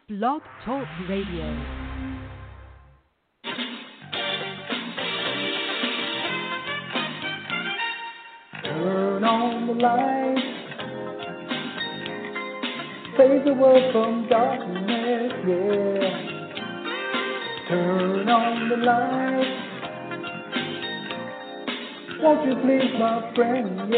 Blog Talk Radio. Turn on the light, fade the world from darkness, yeah. Turn on the light, won't you please, my friend,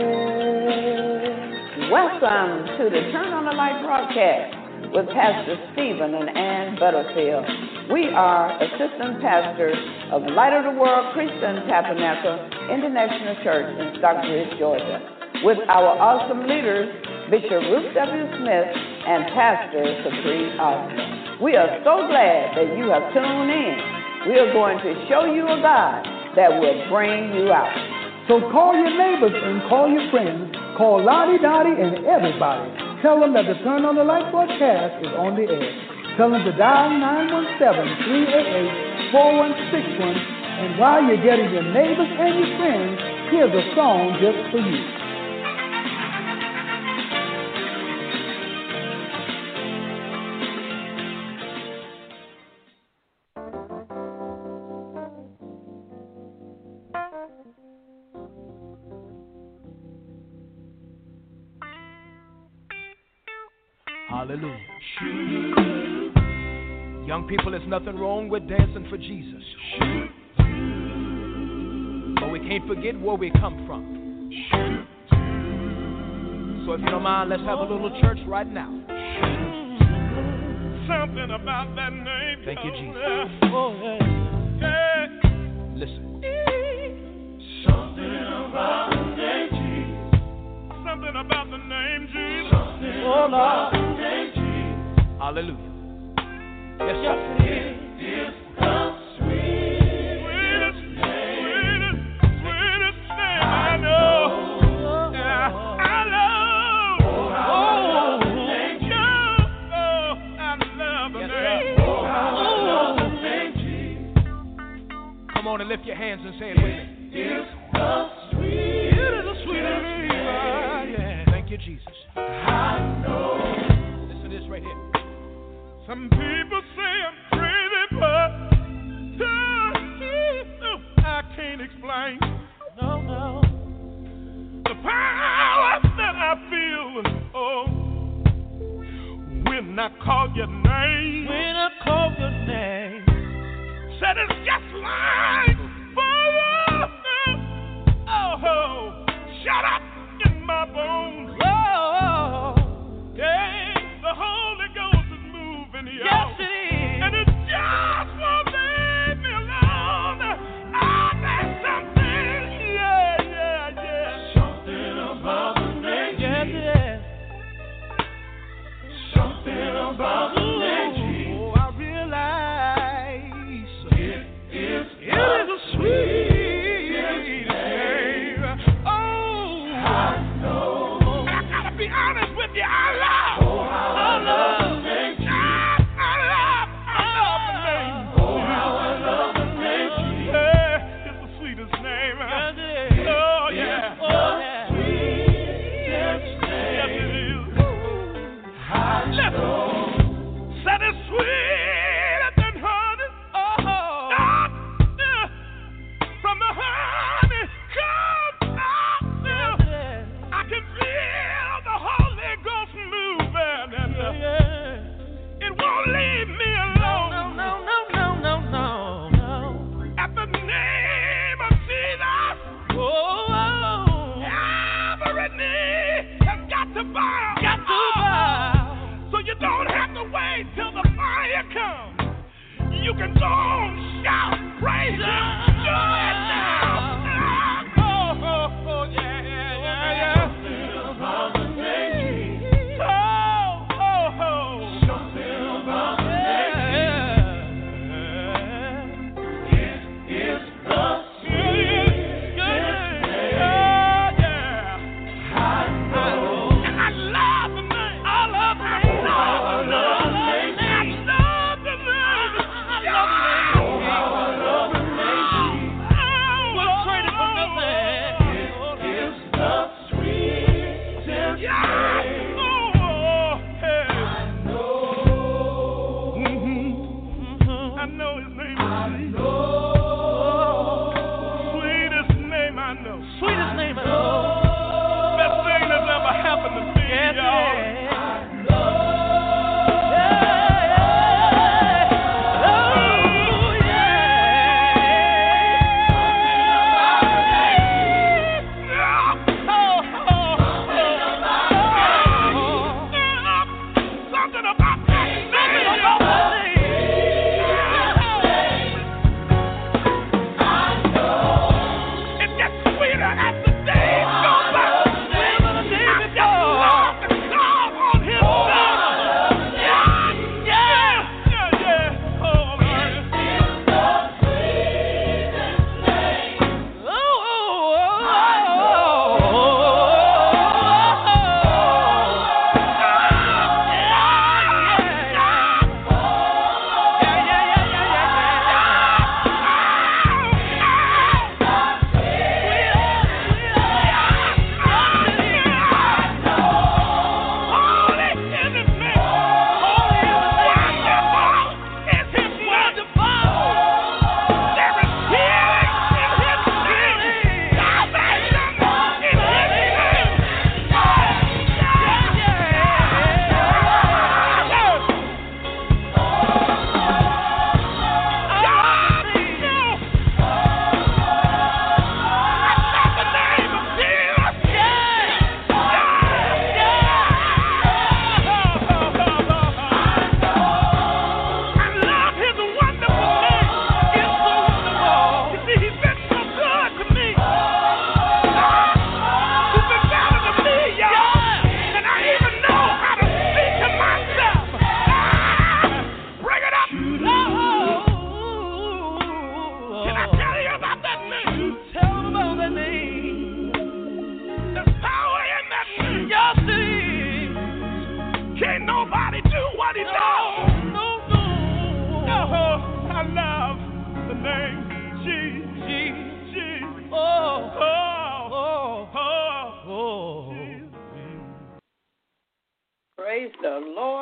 yeah. Welcome to the Turn on the Light broadcast with Pastor Stephen and Ann Butterfield. We are assistant pastors of Light of the World Christian Tabernacle International Church in Stockbridge, Georgia, with our awesome leaders, Bishop Ruth W. Smith and Pastor Capri Austin. We are so glad that you have tuned in. We are going to show you a God that will bring you out. So call your neighbors and call your friends, call Lottie Dottie and everybody. Tell them that the Turn on the Light broadcast is on the air. Tell them to dial 917-388-4161. And while you're getting your neighbors and your friends, here's a song just for you. Hallelujah. Young people, there's nothing wrong with dancing for Jesus. But we can't forget where we come from. So if you don't mind, let's have a little church right now. Something about that name. Thank you, Jesus. Oh, yeah. Listen. Something about the name Jesus. Something about the name Jesus. Oh, Lord. Hallelujah. Yes, sir. It is the sweetest name I know. Yeah, I love. I love the name. Come on and lift your hands and say it with me. It's the sweetest. It is the sweetest name. Yeah. Thank you, Jesus. I know. Listen to this right here. Some people say I'm crazy, but I can't explain. No. The power that I feel, when I call your name. Said it's just like fire. Shut up in my bones. Yeah, the Holy Ghost is moving here. Yes, it is. And it just won't leave me alone. There's something, yeah. Something about the name. Yes. Something about the name. Oh, I realize It is a sweet name. Oh, I know. I gotta be honest with you. I love the name. I love the name. Oh, how I love the name. Yeah, it's the sweetest name. Oh, yeah. Sweetest name. Yes, it is. Listen. Said it's sweeter than honey. From the honey comes out. I can feel the Holy Ghost moving, and it won't leave me alone. No. At the name of Jesus, every knee has got to bow. So you don't have to wait till the fire comes. You can go on, shout, praise Him, do it now. Yeah. Something about the name. Something about the name. It is the sweetest name. I know. And I love the name. I love the name. I love the name. I love the name.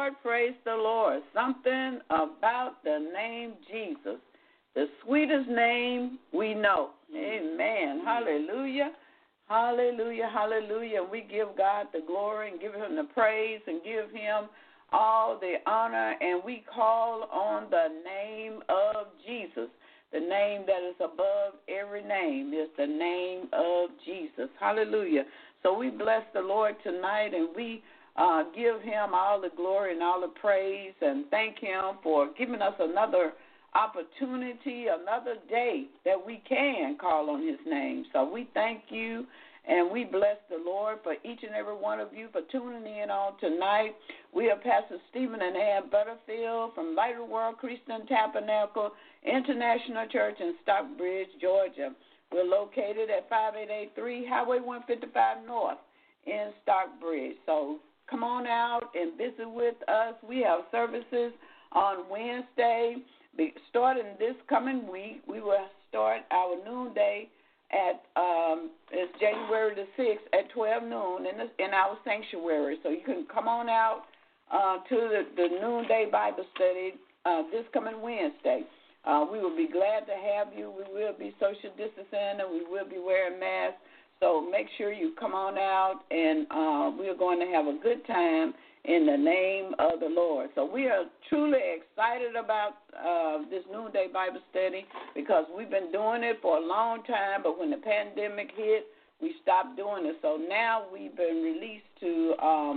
praise the Lord. Something about the name Jesus, the sweetest name we know. Amen. Hallelujah. Hallelujah. Hallelujah. We give God the glory and give him the praise and give him all the honor, and we call on the name of Jesus. The name that is above every name is the name of Jesus. Hallelujah. So we bless the Lord tonight, and we give him all the glory and all the praise and thank him for giving us another opportunity, another day that we can call on his name. So we thank you, and we bless the Lord for each and every one of you for tuning in on tonight. We are Pastor Stephen and Ann Butterfield from Light of the World Christian Tabernacle International Church in Stockbridge, Georgia. We're located at 5883 Highway 155 North in Stockbridge. So come on out and visit with us. We have services on Wednesday. Starting this coming week, we will start our noonday at it's January the 6th at 12 noon in our sanctuary. So you can come on out to the noonday Bible study this coming Wednesday. We will be glad to have you. We will be social distancing, and we will be wearing masks. So make sure you come on out, and we are going to have a good time in the name of the Lord. So we are truly excited about this noonday Bible study because we've been doing it for a long time, but when the pandemic hit, we stopped doing it. So now we've been released to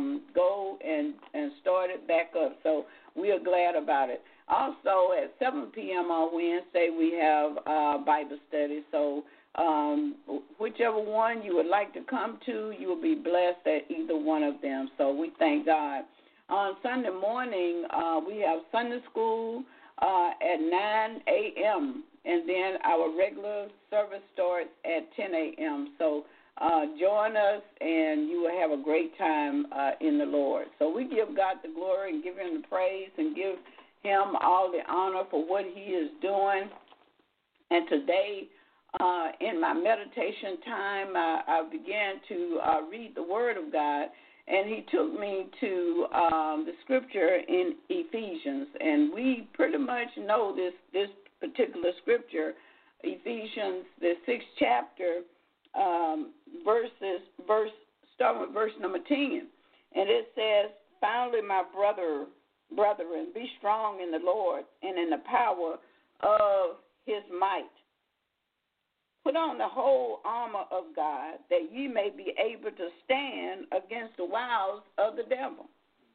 go and start it back up. So we are glad about it. Also, at 7 p.m. on Wednesday, we have Bible study. So whichever one you would like to come to, you will be blessed at either one of them. So we thank God. On Sunday morning, we have Sunday school at 9 a.m., and then our regular service starts at 10 a.m. So join us, and you will have a great time in the Lord. So we give God the glory and give him the praise and give him all the honor for what he is doing. And today, in my meditation time, I began to read the Word of God, and he took me to the scripture in Ephesians. And we pretty much know this particular scripture, Ephesians, the 6th chapter, starting with verse number 10. And it says, "Finally, my brethren, be strong in the Lord and in the power of his might. Put on the whole armor of God, that ye may be able to stand against the wiles of the devil.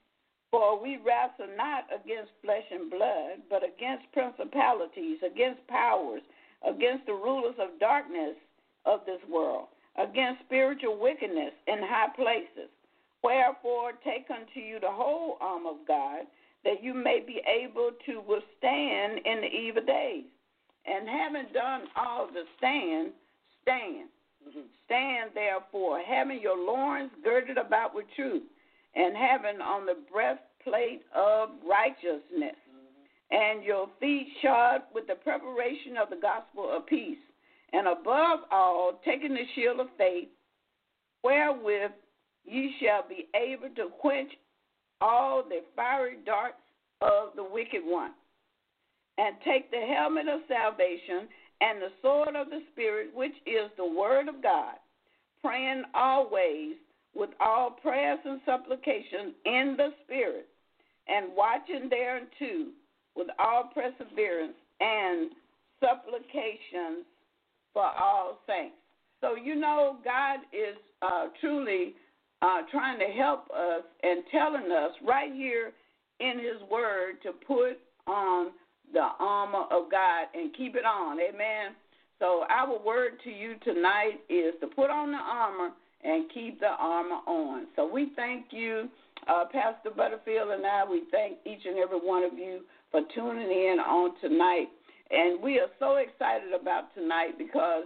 For we wrestle not against flesh and blood, but against principalities, against powers, against the rulers of darkness of this world, against spiritual wickedness in high places. Wherefore take unto you the whole armor of God, that you may be able to withstand in the evil days. And having done all to stand, stand. Stand therefore, having your loins girded about with truth, and having on the breastplate of righteousness, and your feet shod with the preparation of the gospel of peace. And above all, taking the shield of faith, wherewith ye shall be able to quench all the fiery darts of the wicked one. And take the helmet of salvation and the sword of the Spirit, which is the word of God, praying always with all prayers and supplications in the Spirit, and watching thereunto with all perseverance and supplications for all saints." So, you know, God is truly trying to help us and telling us right here in his word to put on the armor of God and keep it on. Amen. So our word to you tonight is to put on the armor and keep the armor on. So we thank you, Pastor Butterfield and I. We thank each and every one of you for tuning in on tonight. And we are so excited about tonight because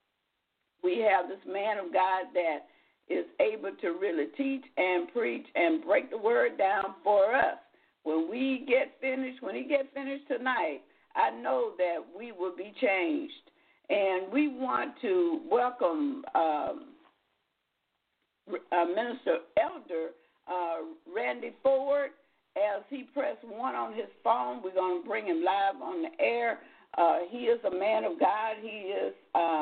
we have this man of God that is able to really teach and preach and break the word down for us. When he get finished tonight, I know that we will be changed. And we want to welcome Minister Elder Randy Ford as he pressed 1 on his phone, we're going to bring him live on the air. He is a man of God. He is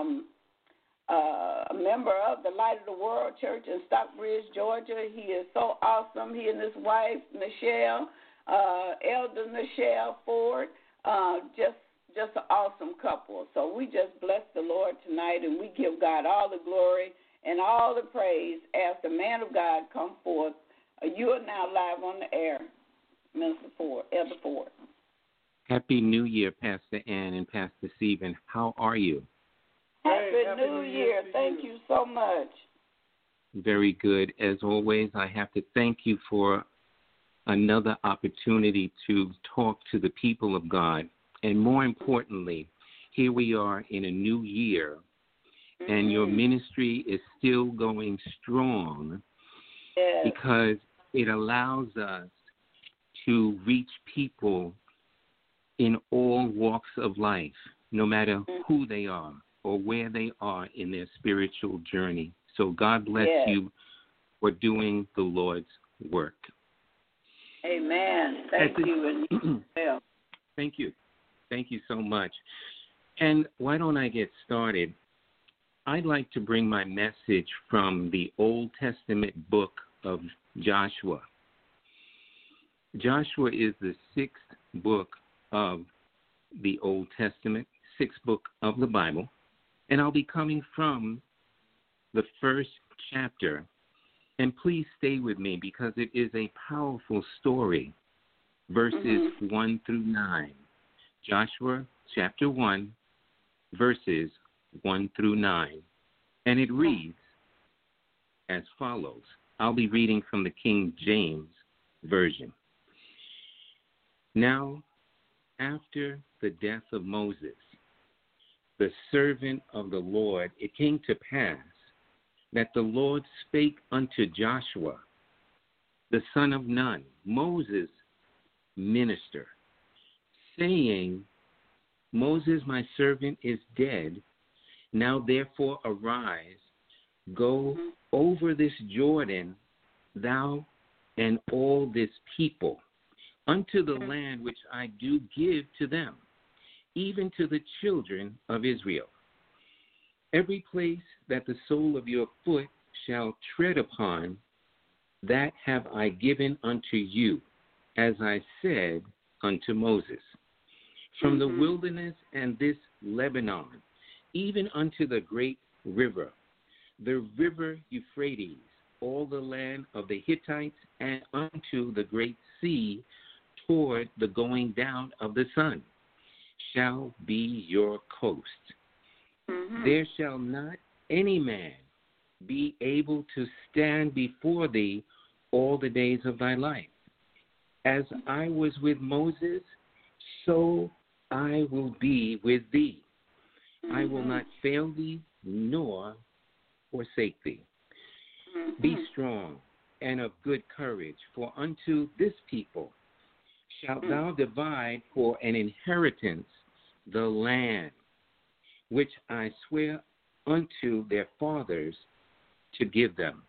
a member of the Light of the World Church in Stockbridge, Georgia. He is so awesome. He and his wife, Nichelle, Elder Nichelle Ford, just an awesome couple. So we just bless the Lord tonight, and we give God all the glory and all the praise as the man of God come forth. You are now live on the air, Minister Ford, Elder Ford. Happy New Year, Pastor Ann and Pastor Stephen. How are you? Happy New Year. Thank you so much. Very good. As always, I have to thank you for another opportunity to talk to the people of God. And more importantly, here we are in a new year, and your ministry is still going strong because it allows us to reach people in all walks of life, no matter who they are or where they are in their spiritual journey. So God bless you for doing the Lord's work. Amen. Thank you. Thank you. Thank you so much. And why don't I get started? I'd like to bring my message from the Old Testament book of Joshua. Joshua is the 6th book of the Old Testament, 6th book of the Bible. And I'll be coming from the first chapter. And please stay with me because it is a powerful story, verses 1 through 9. Joshua chapter 1, verses 1 through 9. And it reads as follows. I'll be reading from the King James Version. Now, after the death of Moses, the servant of the Lord, it came to pass that the Lord spake unto Joshua, the son of Nun, Moses' minister, saying, Moses, my servant, is dead. Now therefore arise, go over this Jordan, thou and all this people, unto the land which I do give to them, even to the children of Israel. Every place that the sole of your foot shall tread upon, that have I given unto you, as I said unto Moses. From the wilderness and this Lebanon, even unto the great river, the river Euphrates, all the land of the Hittites, and unto the great sea, toward the going down of the sun, shall be your coast. There shall not any man be able to stand before thee all the days of thy life. As I was with Moses, so I will be with thee. I will not fail thee, nor forsake thee. Be strong and of good courage, for unto this people shalt thou divide for an inheritance the land which I swear unto their fathers to give them.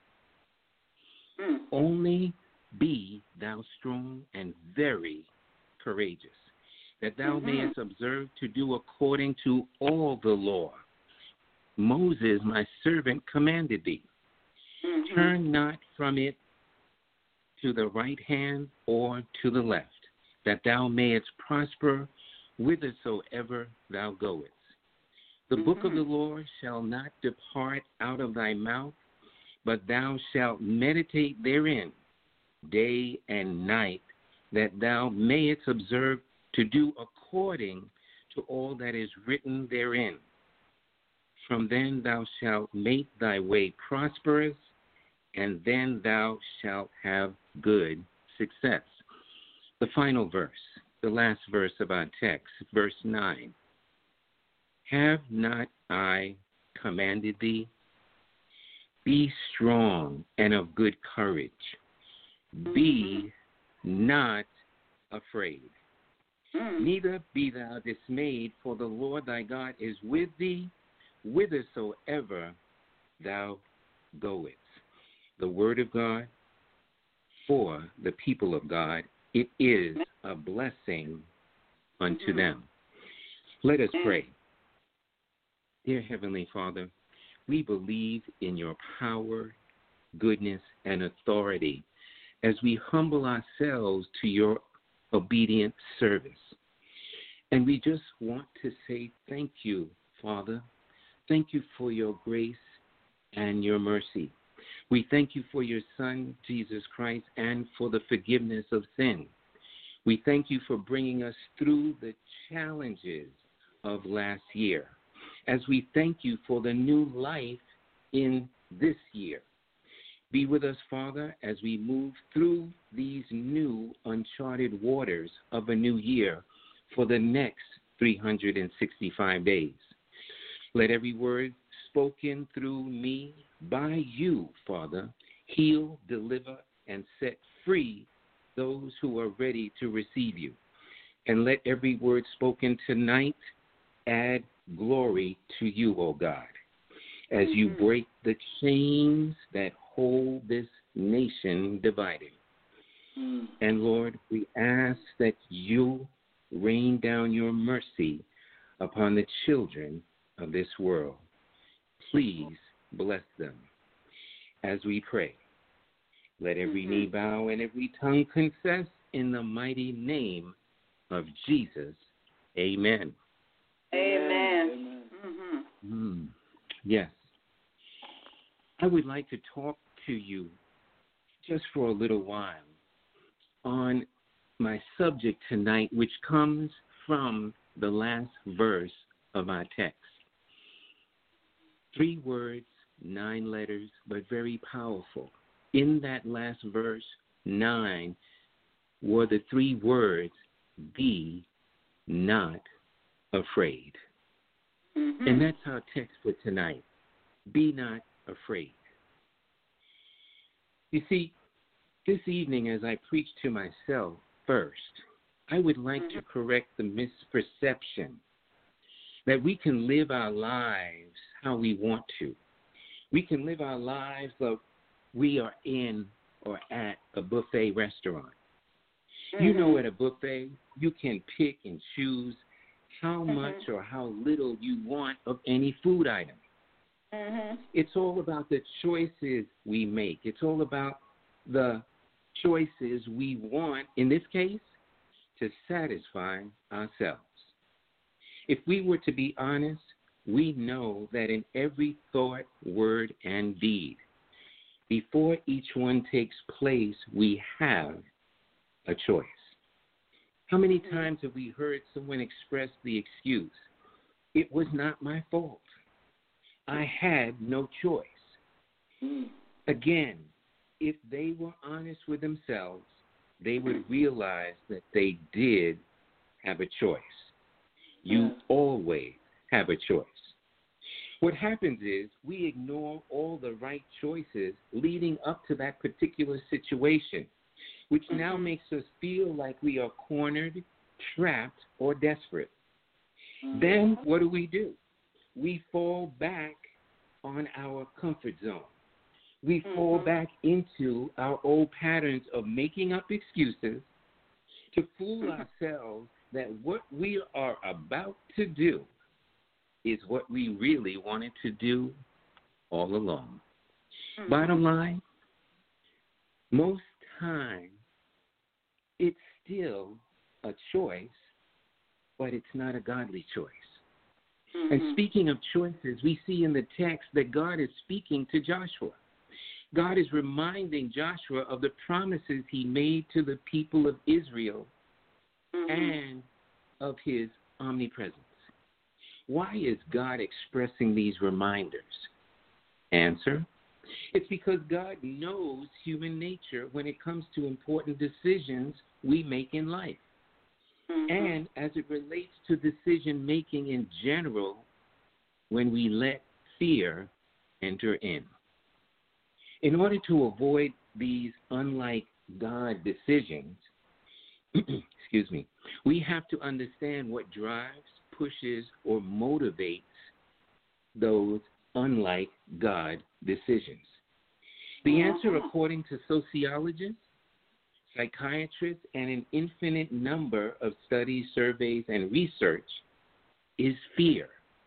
Only be thou strong and very courageous, that thou mayest observe to do according to all the law Moses my servant commanded thee. Turn not from it to the right hand or to the left, that thou mayest prosper whithersoever thou goest. The book of the Lord shall not depart out of thy mouth, but thou shalt meditate therein day and night, that thou mayest observe to do according to all that is written therein. From then thou shalt make thy way prosperous, and then thou shalt have good success. The final verse, the last verse of our text, verse 9. Have not I commanded thee? Be strong and of good courage. Be not afraid. Neither be thou dismayed, for the Lord thy God is with thee, whithersoever thou goest. The word of God for the people of God. it is a blessing unto them. Let us pray. Dear Heavenly Father, we believe in your power, goodness, and authority as we humble ourselves to your obedient service. And we just want to say thank you, Father. Thank you for your grace and your mercy. We thank you for your Son, Jesus Christ, and for the forgiveness of sin. We thank you for bringing us through the challenges of last year, as we thank you for the new life in this year. Be with us, Father, as we move through these new uncharted waters of a new year for the next 365 days. Let every word spoken through me by you, Father, heal, deliver, and set free those who are ready to receive you. And let every word spoken tonight add glory to you, O God, as you break the chains that hold this nation divided. And Lord, we ask that you rain down your mercy upon the children of this world. Please bless them as we pray. Let every knee bow and every tongue confess in the mighty name of Jesus. Amen. Amen. Yes. I would like to talk to you just for a little while on my subject tonight, which comes from the last verse of our text. 3 words, 9 letters, but very powerful. In that last verse, 9, were the 3 words, be not afraid. And that's our text for tonight. Be not afraid. You see, this evening as I preach to myself first, I would like to correct the misperception that we can live our lives how we want to. We can live our lives like we are in or at a buffet restaurant. You know, at a buffet, you can pick and choose how much or how little you want of any food item. It's all about the choices we make. It's all about the choices we want, in this case, to satisfy ourselves. If we were to be honest, we know that in every thought, word, and deed, before each one takes place, we have a choice. How many times have we heard someone express the excuse, it was not my fault. I had no choice. Again, if they were honest with themselves, they would realize that they did have a choice. You always have a choice. What happens is we ignore all the right choices leading up to that particular situation, which now makes us feel like we are cornered, trapped, or desperate. Then what do? We fall back on our comfort zone. We fall back into our old patterns of making up excuses to fool ourselves that what we are about to do is what we really wanted to do all along. Bottom line, most time it's still a choice, but it's not a godly choice. And speaking of choices, we see in the text that God is speaking to Joshua. God is reminding Joshua of the promises he made to the people of Israel and of his omnipresence. Why is God expressing these reminders? Answer, it's because God knows human nature when it comes to important decisions we make in life. And as it relates to decision making in general, when we let fear enter in. In order to avoid these unlike God decisions, we have to understand what drives, pushes, or motivates those unlike God decisions. The answer, according to sociologists, psychiatrists, and an infinite number of studies, surveys, and research is fear.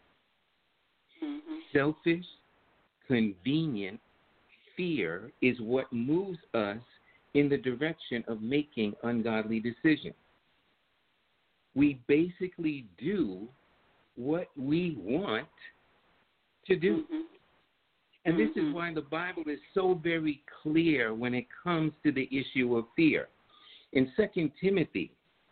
Selfish, convenient fear is what moves us in the direction of making ungodly decisions. We basically do what we want to do. And this is why the Bible is so very clear when it comes to the issue of fear. In 2 Timothy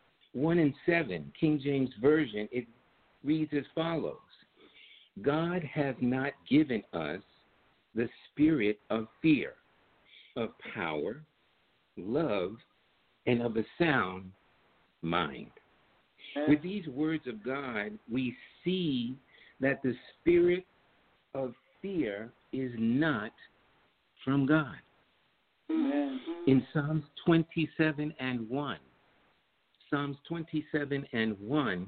1:7, King James Version, it reads as follows: God has not given us the spirit of fear, of power, love, and of a sound mind. With these words of God, we see that the spirit of fear is not from God. In Psalms 27:1, Psalms 27:1,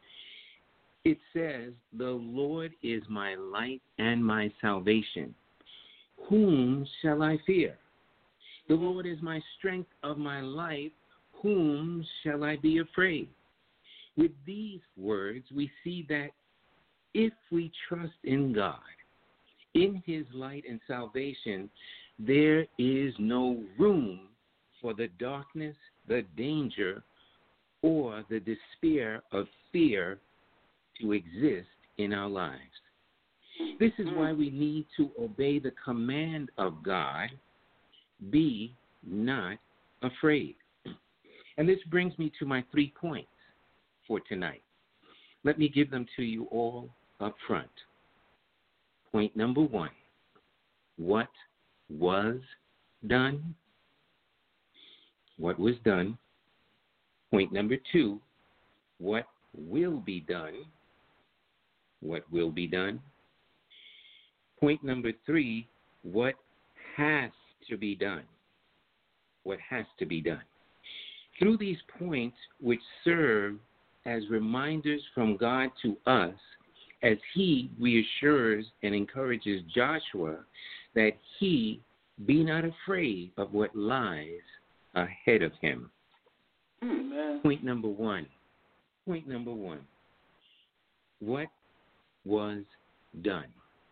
it says, "The Lord is my light and my salvation. Whom shall I fear? The Lord is my strength of my life. Whom shall I be afraid?" With these words, we see that if we trust in God, in his light and salvation, there is no room for the darkness, the danger, or the despair of fear to exist in our lives. This is why we need to obey the command of God, be not afraid. And this brings me to my 3 points for tonight. Let me give them to you all up front. Point number 1, what was done? What was done? Point number 2, what will be done? What will be done? Point number 3, what has to be done? What has to be done? Through these points, which serve as reminders from God to us, as he reassures and encourages Joshua that he be not afraid of what lies ahead of him. Amen. Point number 1. Point number 1. What was done?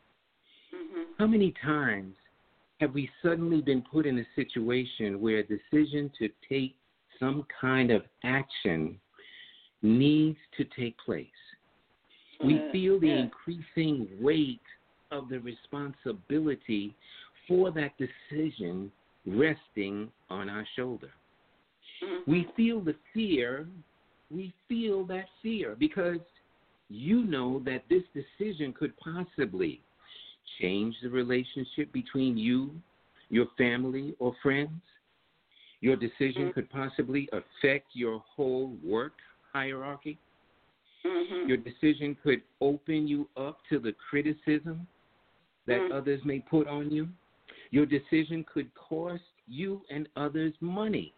How many times have we suddenly been put in a situation where a decision to take some kind of action needs to take place? We feel the increasing weight of the responsibility for that decision resting on our shoulder. We feel the fear. We feel that fear because you know that this decision could possibly change the relationship between you, your family, or friends. Your decision could possibly affect your whole work hierarchy. Your decision could open you up to the criticism that others may put on you. Your decision could cost you and others money.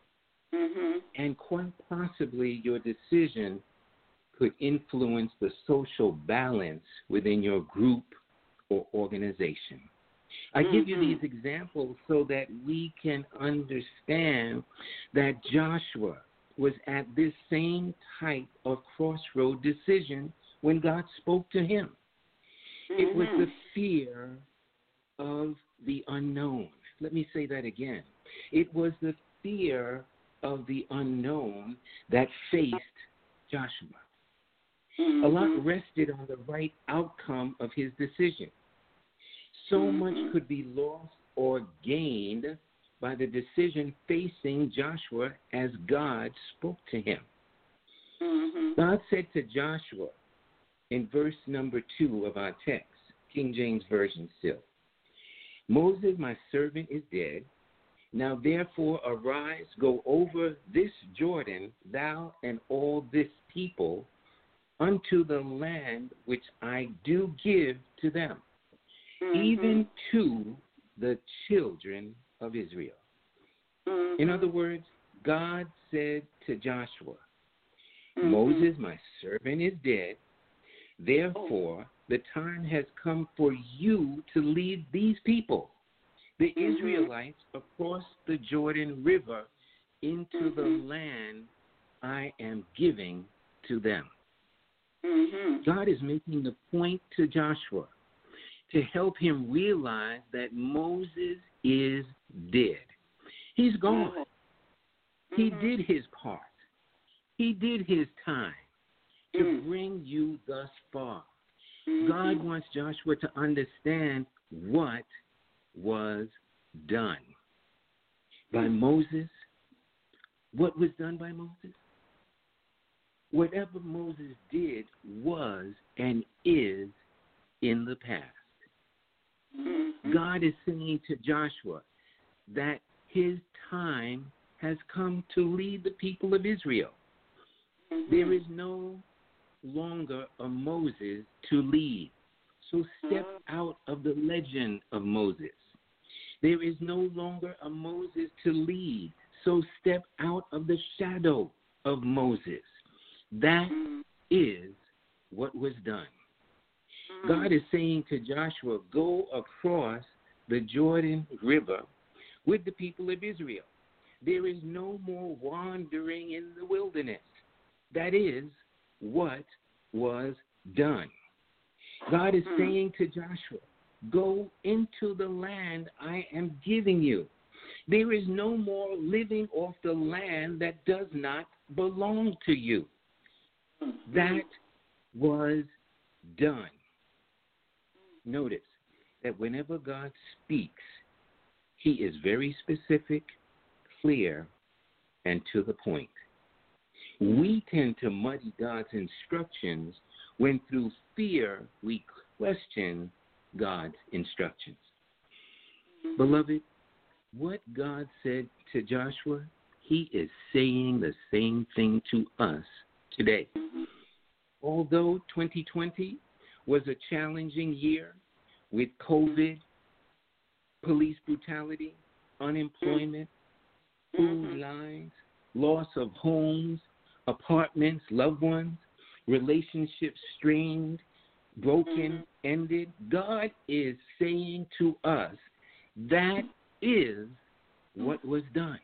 And quite possibly your decision could influence the social balance within your group or organization. I give you these examples so that we can understand that Joshua was at this same type of crossroad decision when God spoke to him. It was the fear of the unknown. Let me say that again. It was the fear of the unknown that faced Joshua. A lot rested on the right outcome of his decision. So much could be lost or gained by the decision facing Joshua as God spoke to him. God said to Joshua in verse number 2 of our text, King James Version still, "Moses, my servant, is dead. Now therefore arise, go over this Jordan, thou and all this people, unto the land which I do give to them, even to the children of Israel." In other words, God said to Joshua, Moses, my servant, is dead. Therefore, the time has come for you to lead these people, the Israelites, across the Jordan River into the land I am giving to them. God is making the point to Joshua to help him realize that Moses is dead. He's gone. He did his part. He did his time to bring you thus far. God wants Joshua to understand what was done by Moses. What was done by Moses? Whatever Moses did was and is in the past. God is saying to Joshua that his time has come to lead the people of Israel. There is no longer a Moses to lead. So step out of the legend of Moses. There is no longer a Moses to lead. So step out of the shadow of Moses. That is what was done. God is saying to Joshua, go across the Jordan River with the people of Israel. There is no more wandering in the wilderness. That is what was done. God is saying to Joshua, go into the land I am giving you. There is no more living off the land that does not belong to you. That was done. Notice that whenever God speaks, he is very specific, clear, and to the point. We tend to muddy God's instructions when through fear we question God's instructions. Beloved, what God said to Joshua, he is saying the same thing to us today. Although 2020 was a challenging year with COVID, police brutality, unemployment, food lines, loss of homes, apartments, loved ones, relationships strained, broken, ended, God is saying to us, that is what was done.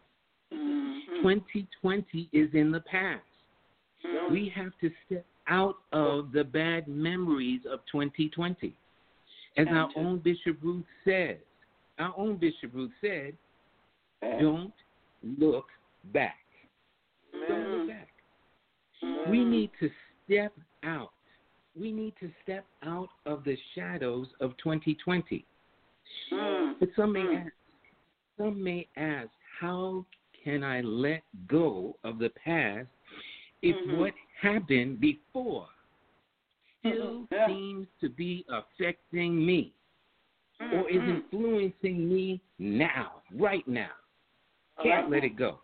2020 is in the past. We have to step out of the bad memories of 2020. As our own Bishop Ruth said, don't look back. Don't look back. We need to step out. We need to step out of the shadows of 2020. But some may ask, how can I let go of the past if what happened before still seems to be affecting me or is influencing me now, right now? Can't let it go.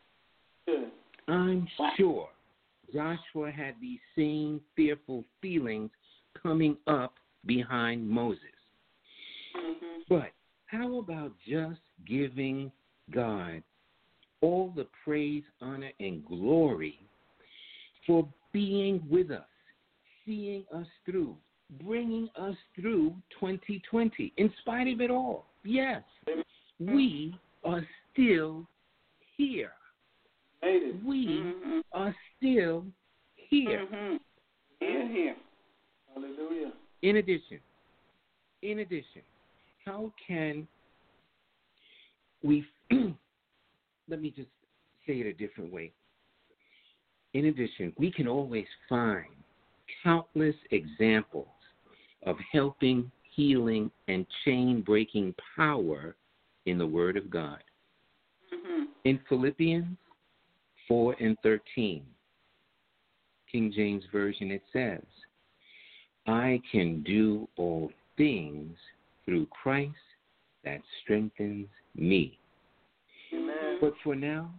I'm sure Joshua had these same fearful feelings coming up behind Moses. But how about just giving God all the praise, honor, and glory for being with us, seeing us through, bringing us through 2020, in spite of it all? Yes, we are still here. We are still here. Here. Hallelujah. In addition, how can we, let me just say it a different way. In addition, we can always find countless examples of helping, healing, and chain-breaking power in the Word of God. In Philippians 4:13, King James Version, it says, I can do all things through Christ that strengthens me. Amen. But for now,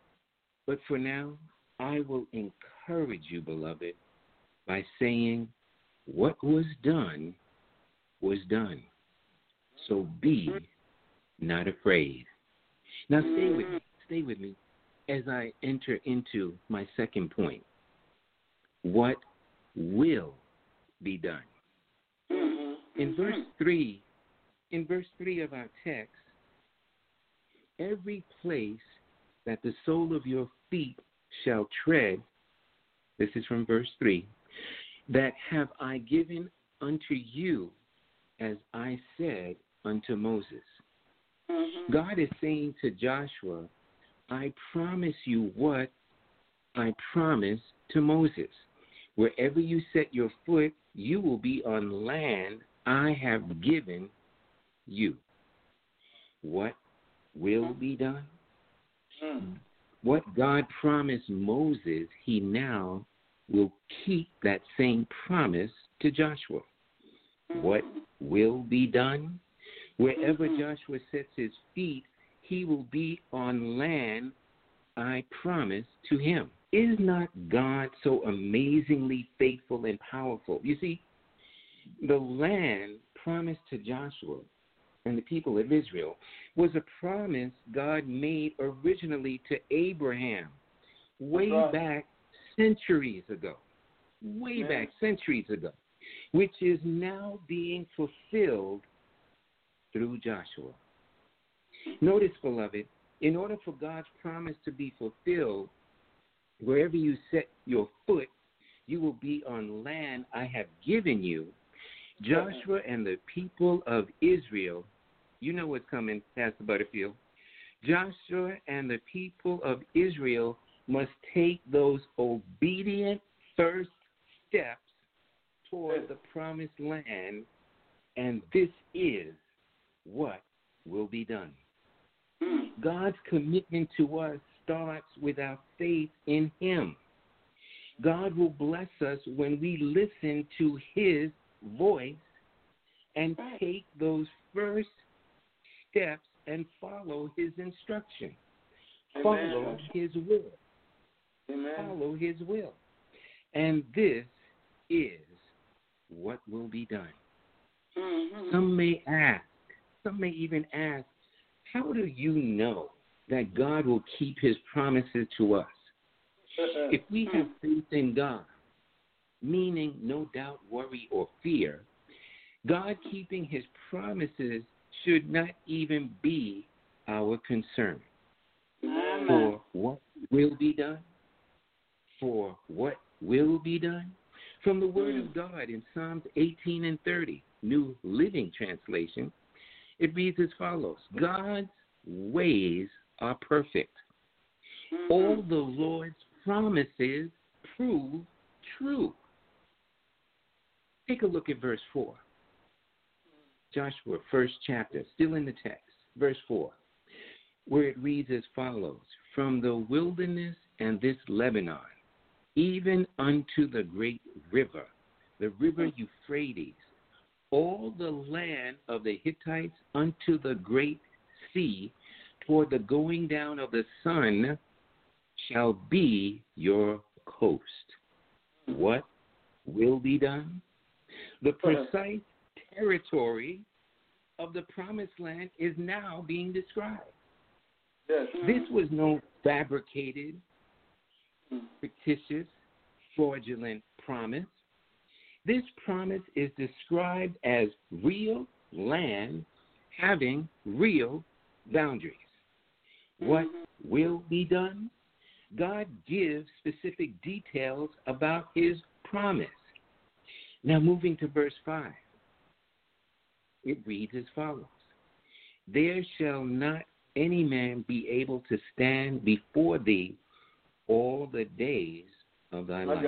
I will encourage you, beloved, by saying what was done was done. So be not afraid. Now stay with me as I enter into my second point. What will be done? In verse 3 of our text, every place that the sole of your feet shall tread, this is from verse 3, that have I given unto you as I said unto Moses. God is saying to Joshua, I promise you what I promised to Moses. Wherever you set your foot, you will be on land I have given you. What will be done? What God promised Moses, he now will keep that same promise to Joshua. What will be done? Wherever Joshua sets his feet, he will be on land I promised to him. Is not God so amazingly faithful and powerful? You see, the land promised to Joshua and the people of Israel was a promise God made originally to Abraham way back centuries ago, which is now being fulfilled through Joshua. Notice, beloved, in order for God's promise to be fulfilled, wherever you set your foot, you will be on land I have given you. Joshua and the people of Israel, you know what's coming, Pastor Butterfield. Joshua and the people of Israel must take those obedient first steps toward the promised land, and this is what will be done. God's commitment to us starts with our faith in him. God will bless us when we listen to his voice and take those first steps and follow his instruction. Follow his will. Follow his will. And this is what will be done. Some may even ask, how do you know that God will keep his promises to us? If we have faith in God, meaning no doubt, worry, or fear, God keeping his promises should not even be our concern. For what will be done? For what will be done? From the Word of God in Psalms 18 and 30, New Living Translation, it reads as follows: God's ways are perfect. All the Lord's promises prove true. Take a look at verse 4. Joshua, first chapter, still in the text, verse 4, where it reads as follows: From the wilderness and this Lebanon, even unto the great river, the river Euphrates, all the land of the Hittites unto the great sea, toward the going down of the sun, shall be your coast. What will be done? The precise territory of the promised land is now being described. This was no fabricated, fictitious, fraudulent promise. This promise is described as real land having real boundaries. What will be done? God gives specific details about his promise. Now moving to verse 5, it reads as follows: There shall not any man be able to stand before thee all the days of thy life.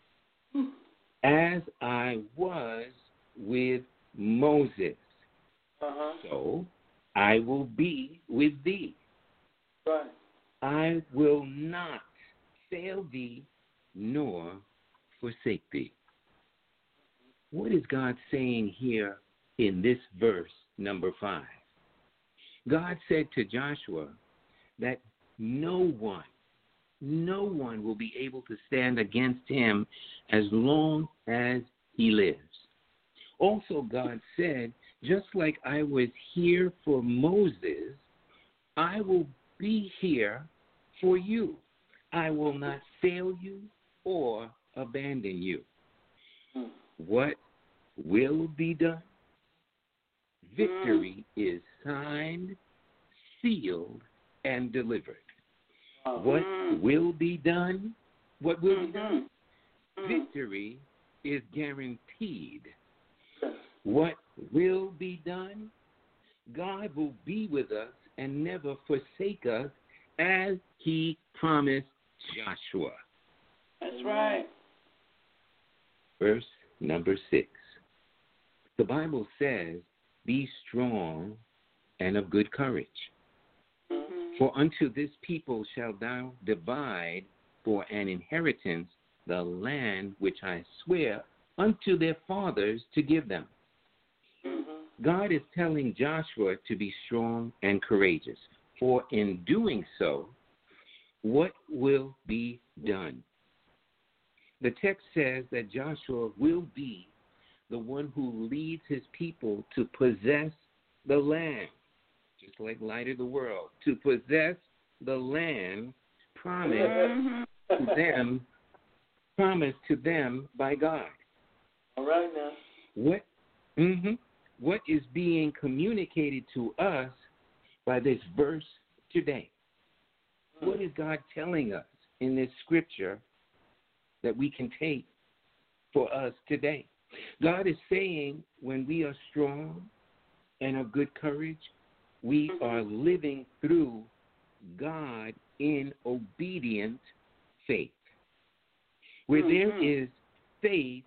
As I was with Moses, so I will be with thee. I will not fail thee nor forsake thee. What is God saying here in this verse, number 5? God said to Joshua that no one will be able to stand against him as long as he lives. Also, God said, just like I was here for Moses, I will be here for you. I will not fail you or abandon you. What will be done? Victory is signed, sealed, and delivered. What will be done? What will be done? Victory is guaranteed. What will be done? God will be with us and never forsake us as he promised Joshua. That's right. Verse number 6. The Bible says, be strong and of good courage. For unto this people shalt thou divide for an inheritance the land which I swear unto their fathers to give them. God is telling Joshua to be strong and courageous. For in doing so, what will be done? The text says that Joshua will be the one who leads his people to possess the land, just like Light of the World, to possess the land promised to them by God. All right now. What is being communicated to us by this verse today? What is God telling us in this scripture that we can take for us today? God is saying when we are strong and of good courage, we are living through God in obedient faith. Where there is faith,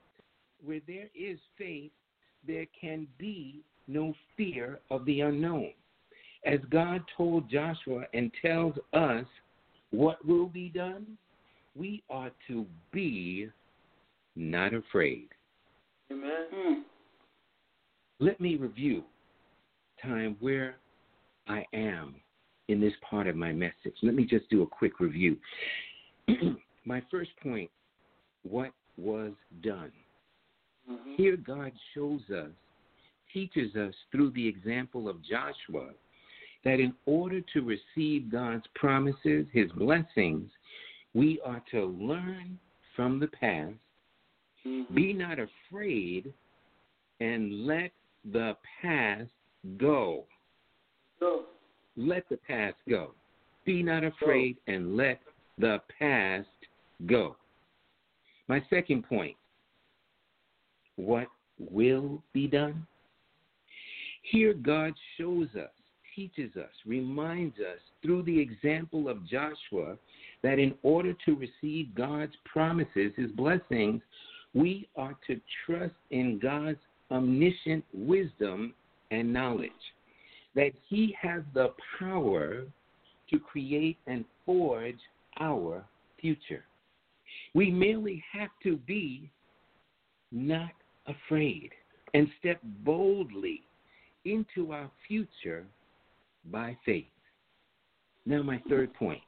there can be no fear of the unknown. As God told Joshua and tells us what will be done, we are to be not afraid. Amen. Let me review time where I am in this part of my message. Let me just do a quick review. My first point, what was done? Here God shows us, teaches us through the example of Joshua, that in order to receive God's promises, his blessings, we are to learn from the past, be not afraid, and let the past go. Let the past go. Be not afraid and let the past go. My second point, what will be done? Here God shows us, teaches us, reminds us through the example of Joshua that in order to receive God's promises, his blessings, we are to trust in God's omniscient wisdom and knowledge, that he has the power to create and forge our future. We merely have to be not afraid and step boldly into our future by faith. Now, my third point.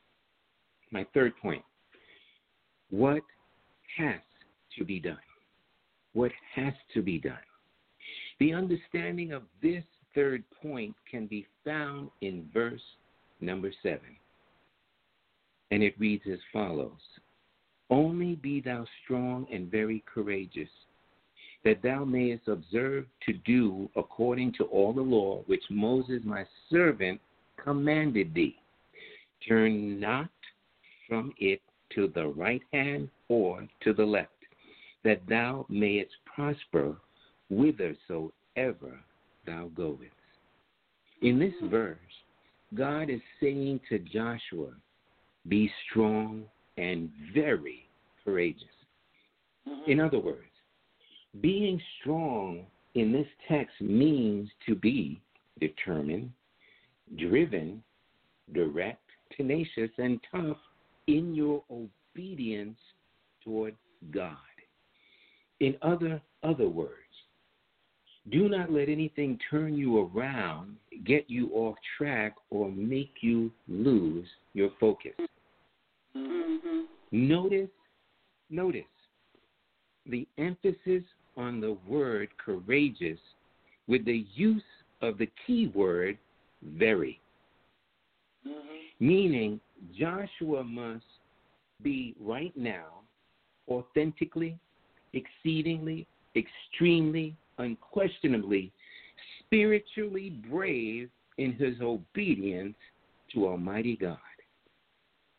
What has to be done? What has to be done? The understanding of this third point can be found in verse number 7. And it reads as follows. Only be thou strong and very courageous, that thou mayest observe to do according to all the law which Moses my servant commanded thee. Turn not from it to the right hand or to the left, that thou mayest prosper whithersoever thou goest. In this verse, God is saying to Joshua, be strong and very courageous. In other words, being strong in this text means to be determined, driven, direct, tenacious, and tough in your obedience toward God. In other words, do not let anything turn you around, get you off track, or make you lose your focus. Notice the emphasis on the word courageous with the use of the key word very. Meaning Joshua must be right now authentically, exceedingly, extremely, unquestionably, spiritually brave in his obedience to Almighty God.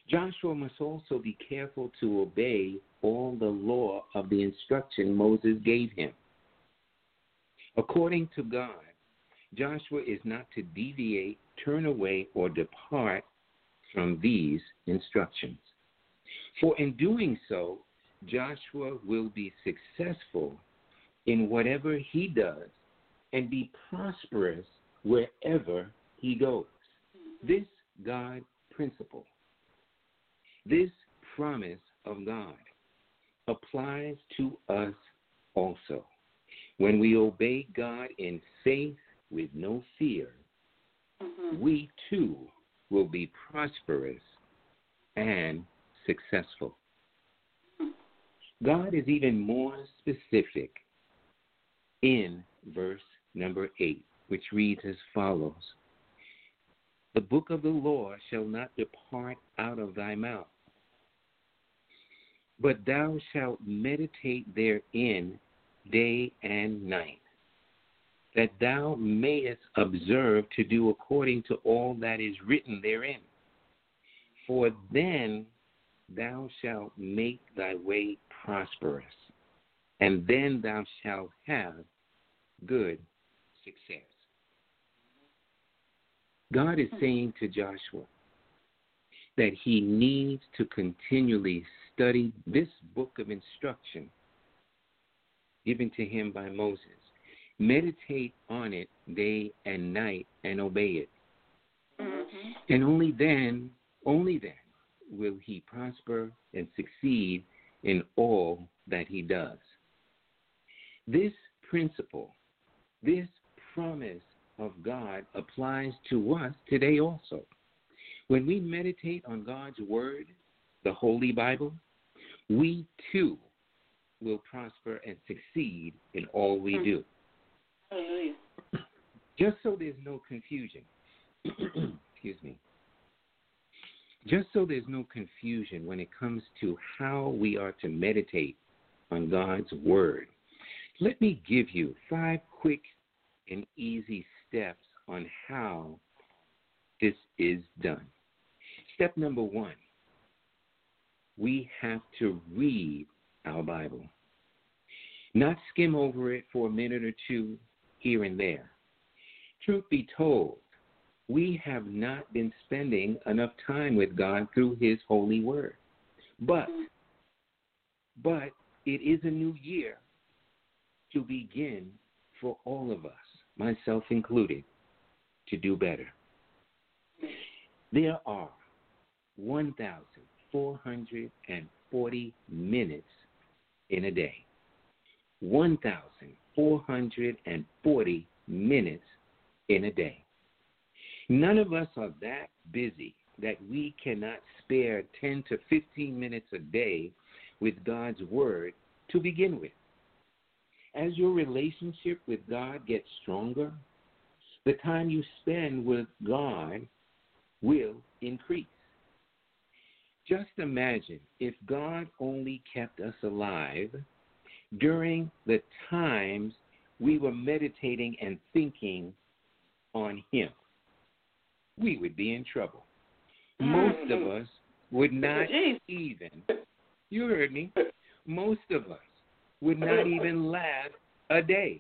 Joshua must also be careful to obey all the law of the instruction Moses gave him. According to God, Joshua is not to deviate, turn away, or depart from these instructions. For in doing so, Joshua will be successful in whatever he does and be prosperous wherever he goes. This God principle, this promise of God applies to us also. When we obey God in faith with no fear, we too will be prosperous and successful. God is even more specific in verse number 8, which reads as follows: The book of the law shall not depart out of thy mouth, but thou shalt meditate therein day and night, that thou mayest observe to do according to all that is written therein. For then thou shalt make thy way prosperous, and then thou shalt have good success. God is saying to Joshua that he needs to continually study this book of instruction given to him by Moses. Meditate on it day and night and obey it. And only then will he prosper and succeed in all that he does. This principle, this promise of God applies to us today also. When we meditate on God's word, the Holy Bible, we too will prosper and succeed in all we do. Hallelujah. Just so there's no confusion, excuse me. Just so there's no confusion when it comes to how we are to meditate on God's word, let me give you 5 quick and easy steps on how this is done. Step number 1, we have to read our Bible. Not skim over it for a minute or two here and there. Truth be told, we have not been spending enough time with God through his holy word. But it is a new year to begin for all of us, myself included, to do better. There are 1,440 minutes in a day. 1,440 minutes in a day. None of us are that busy that we cannot spare 10 to 15 minutes a day with God's word to begin with. As your relationship with God gets stronger, the time you spend with God will increase. Just imagine if God only kept us alive during the times we were meditating and thinking on him. We would be in trouble. Most of us would not even, you heard me, most of us would not even last a day.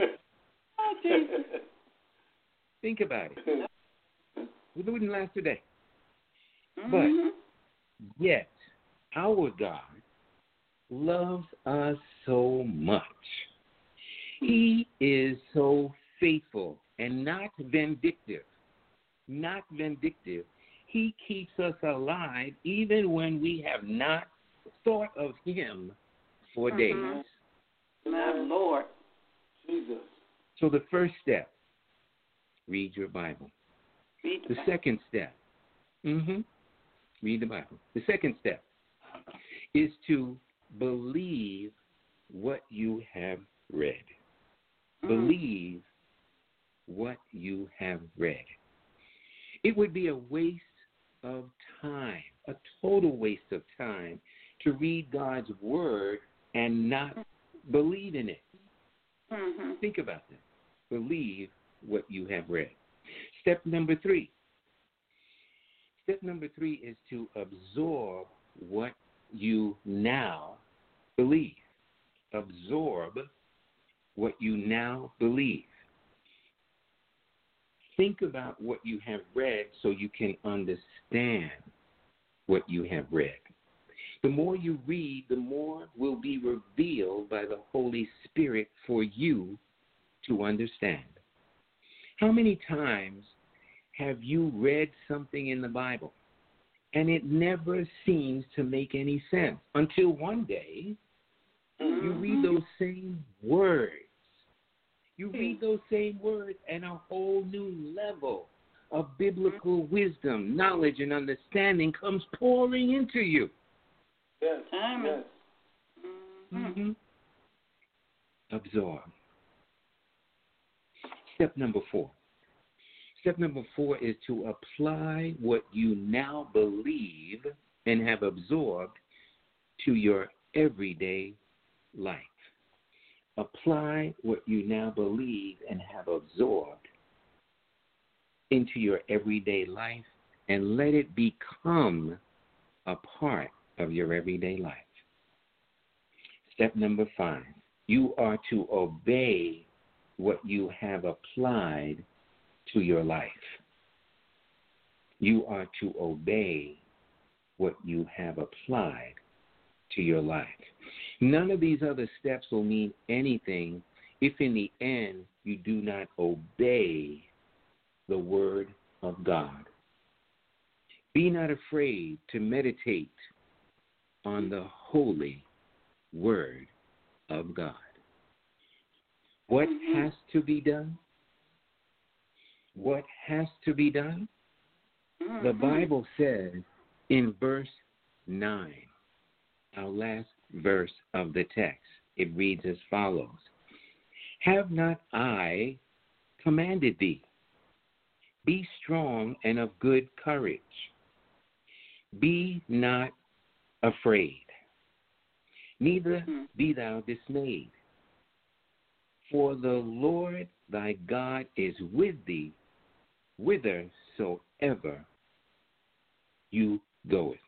Think about it. We wouldn't last a day. But yet, our God loves us so much. He is so faithful and not vindictive. Not vindictive. He keeps us alive even when we have not thought of him for days. My Lord. Jesus. So the first step, read your Bible. The second step, read the Bible. The second step is to believe what you have read. Believe what you have read. It would be a waste of time, a total waste of time, to read God's word and not believe in it. Think about that. Believe what you have read. Step number 3. Step number 3 is to absorb what you now believe. Absorb what you now believe. Think about what you have read so you can understand what you have read. The more you read, the more will be revealed by the Holy Spirit for you to understand. How many times have you read something in the Bible and it never seems to make any sense until one day you read those same words? You read those same words and a whole new level of biblical wisdom, knowledge, and understanding comes pouring into you. Yes. Yes. Mm-hmm. Absorb. Step number 4. Step number 4 is to apply what you now believe and have absorbed to your everyday life. Apply what you now believe and have absorbed into your everyday life and let it become a part of your everyday life. Step number 5, you are to obey what you have applied to your life. You are to obey what you have applied to your life. None of these other steps will mean anything if in the end you do not obey the Word of God. Be not afraid to meditate on the holy Word of God. What has to be done? What has to be done? The Bible says in verse 9, our last verse of the text, it reads as follows: Have not I commanded thee? Be strong and of good courage. Be not afraid, neither be thou dismayed. For the Lord thy God is with thee whithersoever you goest.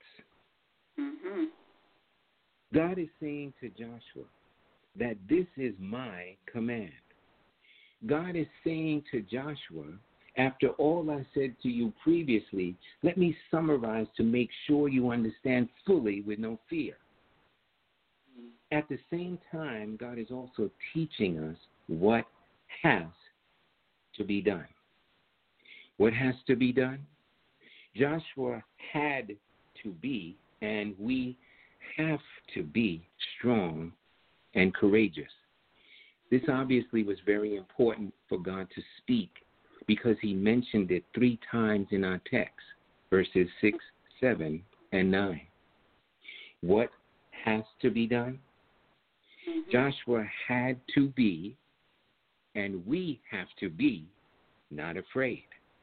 God is saying to Joshua that this is my command. God is saying to Joshua, after all I said to you previously, let me summarize to make sure you understand fully with no fear. At the same time, God is also teaching us what has to be done. What has to be done? Joshua had to be, and we have to be, strong and courageous. This obviously was very important for God to speak because he mentioned it 3 times in our text, verses 6, 7, and 9. What has to be done? Joshua had to be, and we have to be, not afraid.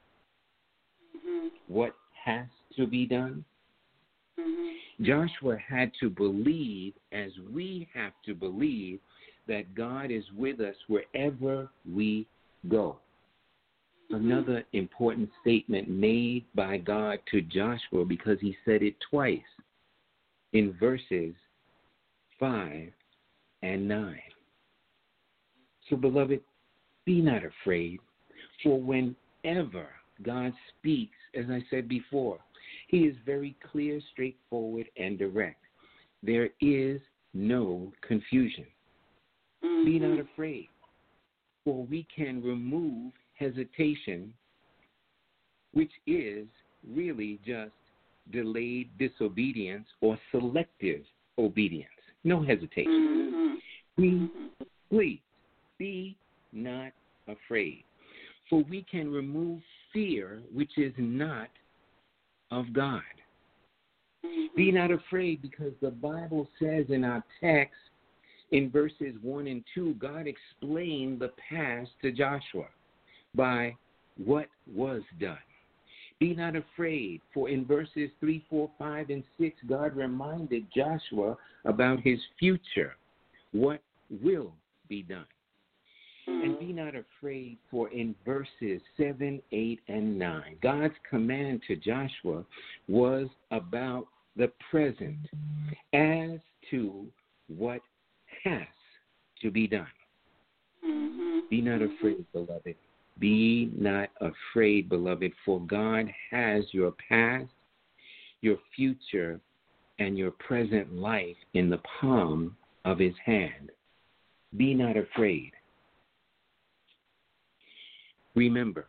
What has to be done? Joshua had to believe, as we have to believe, that God is with us wherever we go. Another important statement made by God to Joshua, because he said it twice in verses 5 and 9. So, beloved, be not afraid, for whenever God speaks, as I said before, he is very clear, straightforward, and direct. There is no confusion. Be not afraid, for we can remove hesitation, which is really just delayed disobedience or selective obedience. No hesitation. Please, be not afraid, for we can remove fear, which is not of God. Be not afraid, because the Bible says in our text, in verses 1 and 2, God explained the past to Joshua by what was done. Be not afraid, for in verses 3, 4, 5, and 6, God reminded Joshua about his future, what will be done. And be not afraid, for in verses 7, 8, and 9, God's command to Joshua was about the present as to what has to be done. Be not afraid, beloved. Be not afraid, beloved, for God has your past, your future, and your present life in the palm of his hand. Be not afraid. Remember,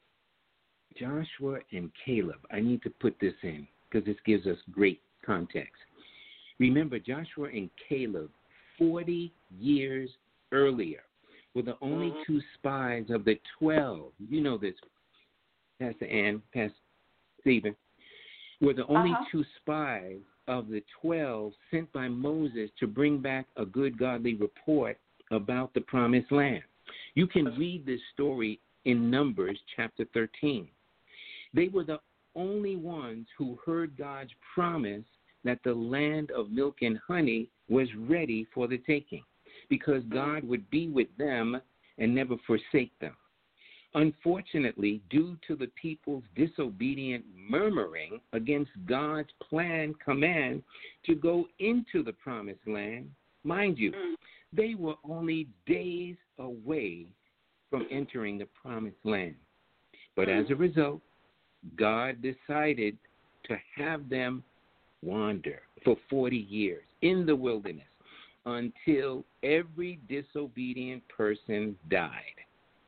Joshua and Caleb, I need to put this in because this gives us great context. Remember, Joshua and Caleb, 40 years earlier, were the only two spies of the 12. You know this, Pastor Ann, Pastor Stephen. Were the only two spies of the 12 sent by Moses to bring back a good, godly report about the promised land. You can read this story in Numbers chapter 13. They were the only ones who heard God's promise that the land of milk and honey was ready for the taking, because God would be with them and never forsake them. Unfortunately, due to the people's disobedient murmuring against God's planned command to go into the promised land, mind you, they were only days away from entering the promised land. But as a result, God decided to have them wander for 40 years in the wilderness until every disobedient person died.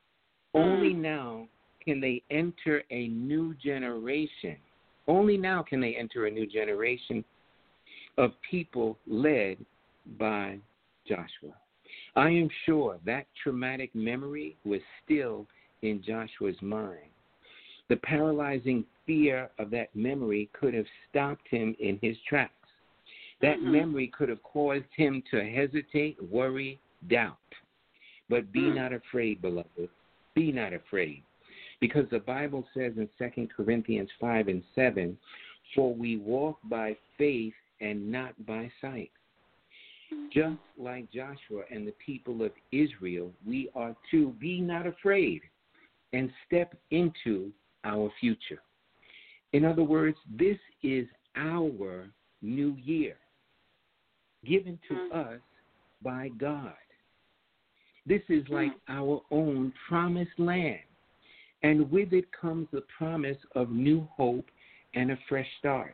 Only now can they enter a new generation. Only now can they enter a new generation of people led by Joshua. I am sure that traumatic memory was still in Joshua's mind. The paralyzing fear of that memory could have stopped him in his tracks. That memory could have caused him to hesitate, worry, doubt. But be not afraid, beloved. Be not afraid. Because the Bible says in 2 Corinthians 5 and 7, for we walk by faith and not by sight. Just like Joshua and the people of Israel, we are to be not afraid and step into our future. In other words, this is our new year given to us by God. This is like our own promised land, and with it comes the promise of new hope and a fresh start.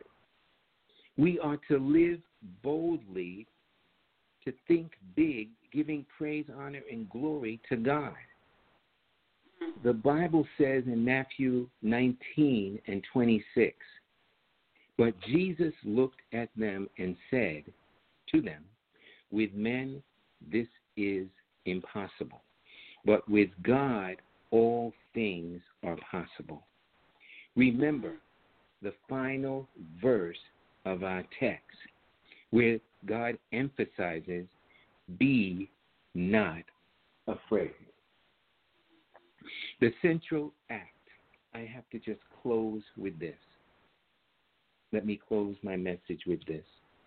We are to live boldly, to think big, giving praise, honor, and glory to God. The Bible says in Matthew 19 and 26, but Jesus looked at them and said to them, with men this is impossible, but with God all things are possible. Remember the final verse of our text, where God emphasizes, be not afraid. The central act, I have to just close with this. Let me close my message with this.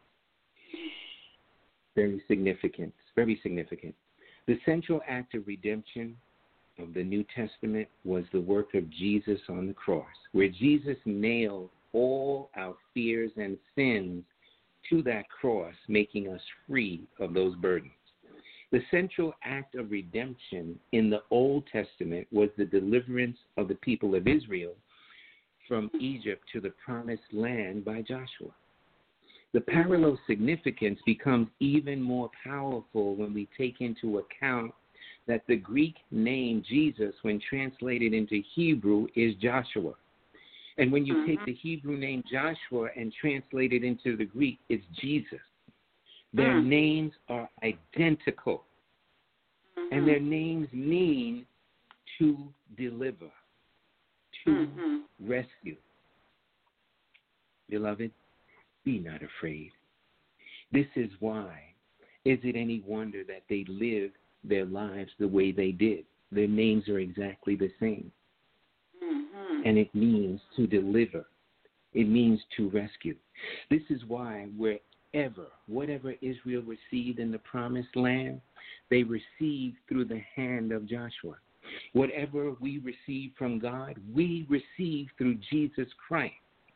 Very significant, very significant. The central act of redemption of the New Testament was the work of Jesus on the cross, where Jesus nailed all our fears and sins to that cross, making us free of those burdens. The central act of redemption in the Old Testament was the deliverance of the people of Israel from Egypt to the promised land by Joshua. The parallel significance becomes even more powerful when we take into account that the Greek name Jesus, when translated into Hebrew, is Joshua. And when you take the Hebrew name Joshua and translate it into the Greek, it's Jesus. Their names are identical. And their names mean to deliver, to rescue. Beloved, be not afraid. This is why. Is it any wonder that they lived their lives the way they did? Their names are exactly the same. And it means to deliver. It means to rescue. This is why whatever Israel received in the promised land, they received through the hand of Joshua. Whatever we receive from God, we receive through Jesus Christ.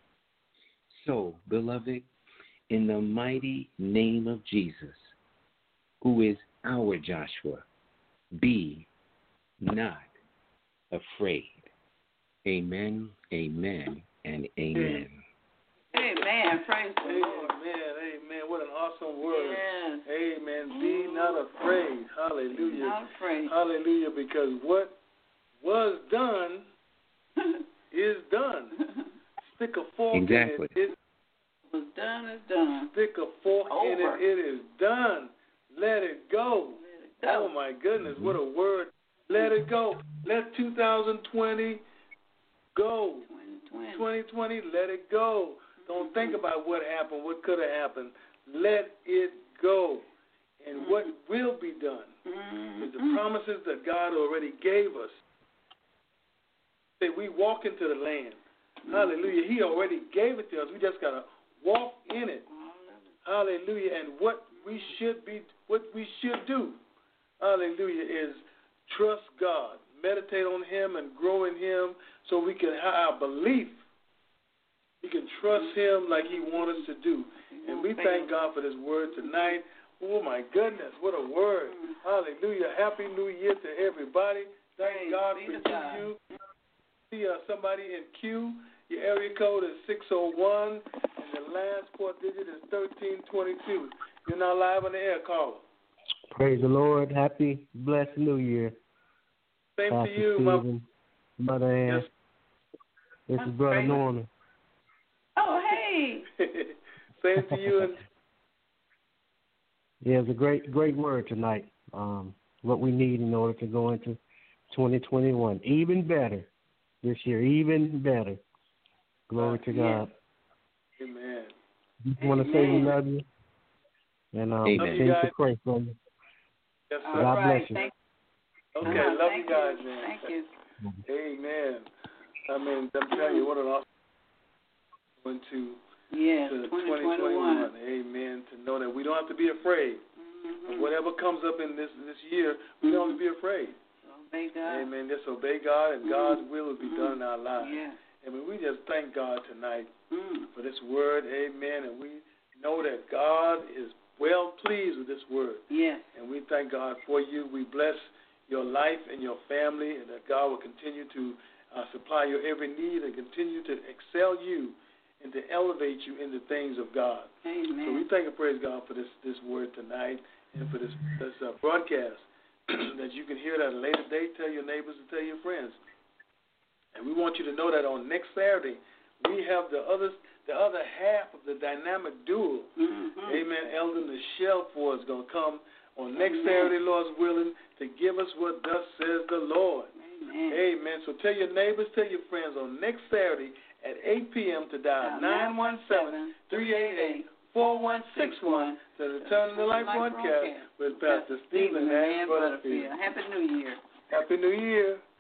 So, beloved, in the mighty name of Jesus, who is our Joshua, be not afraid. Amen, amen, and amen. Amen. Praise the Lord. Amen. What an awesome word. Yes. Amen. Be not afraid. Hallelujah. Be not afraid. Hallelujah. Because what was done is done. Stick a fork Exactly. in it. What was done is done. Stick a fork in Over. it. It is done. Let it go. Let it go. Oh, my goodness. What a word. Let it go. Let 2020 go. 2020, let it go. Don't think about what happened, what could have happened. Let it go. And what will be done is the promises that God already gave us. That we walk into the land. Hallelujah. He already gave it to us. We just got to walk in it. Hallelujah. And what we should do, hallelujah, is trust God. Meditate on Him and grow in Him so we can have our belief. We can trust Him like He wants us to do. And we thank God for this word tonight. Oh, my goodness, what a word. Hallelujah. Happy New Year to everybody. Thank God for you. See somebody in queue. Your area code is 601, and the last four digit is 1322. You're now live on the air, caller. Praise the Lord. Happy, blessed New Year. Same Pastor to you, Stephen, Mother Ann. Yes. This is Brother Norman. Oh, hey. Same to you. And yeah, it's a great word tonight. What we need in order to go into 2021. Even better this year, even better. Glory to God. Amen. Just want to say we love you. And continue to pray for you. Yes, sir. God bless you. Okay, love you guys, man. Thank you. Amen. I mean, I'm telling you, what an awesome to 2021. Amen. To know that we don't have to be afraid. Of whatever comes up in this year, we don't have to be afraid. Obey God. Amen. Just obey God, and God's will will be done in our lives. Yeah. Amen. We just thank God tonight for this word. Amen. And we know that God is well pleased with this word. Yes. And we thank God for you. We bless your life and your family, and that God will continue to supply your every need and continue to excel you and to elevate you in the things of God. Amen. So we thank and praise God for this word tonight and for this broadcast that you can hear it at a later date. Tell your neighbors and tell your friends. And we want you to know that on next Saturday we have the other half of the dynamic duo. Amen. Elder Michelle Ford is going to come on next Saturday, Lord's willing, to give us what thus says the Lord. Amen. So tell your neighbors, tell your friends on next Saturday at 8 p.m. to dial 917-388-4161 to the Turn on the Light broadcast with Pastor Stephen and Butterfield. Happy New Year. Happy New Year.